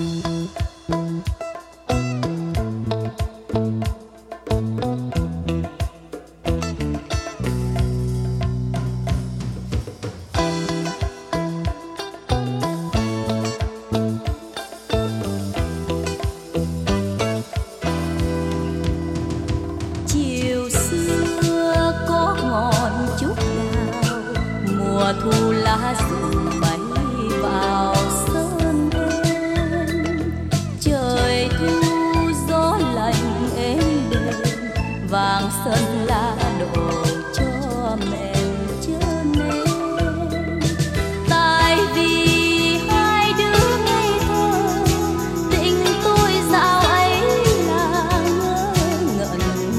thu lá rụng bay vào sân em, trời thu gió lạnh êm đềm, vàng sân lá đổ cho mềm chân em. Tại vì hai đứa ngây thơ, tình tôi dạo ấy là ngơ ngẩn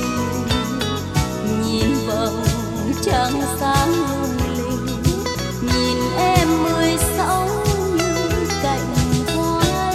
nhìn vầng trăng sáng lung linh, nhìn em 16 như cành hoa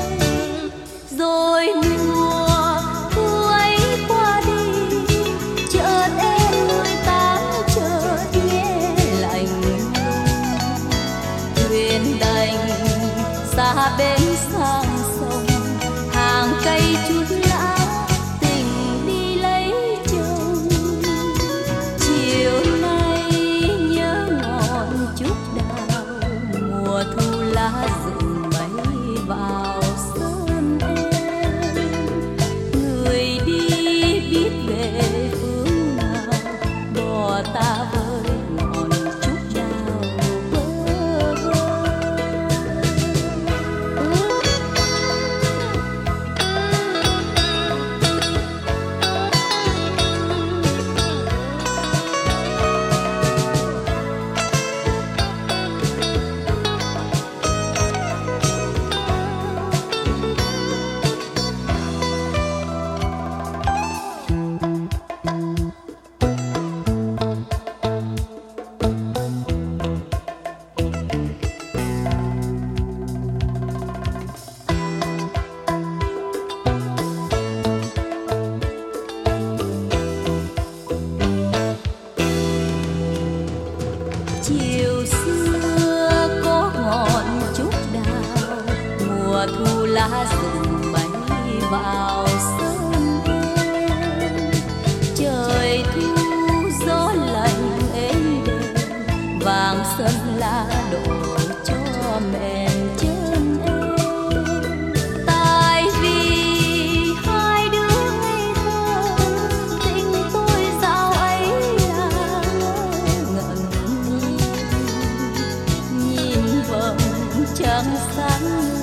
rồi mùa thu ấy qua đi, chợt em 18 chợt nghe lạnh lùng, thuyền đành xa bến sang sông, hàng cây chút lá tình đi lấy chồng. Chiều nay nhớ ngọn trúc đào, mùa thu lá rụng bay vào sân em. Người đi biết về phương nào, bỏ ta với ngọn trúc đào bơ vơ. Chiều xưa có ngọn trúc đào, mùa thu lá rụng bay vào sân em. Trời thu gió lạnh êm đềm, vàng sân lá đổ cho mềm chân em. Tại vì hai đứa ngây thơ, tình tôi dạo ấy là ngẩn nhìn vầng trăng sáng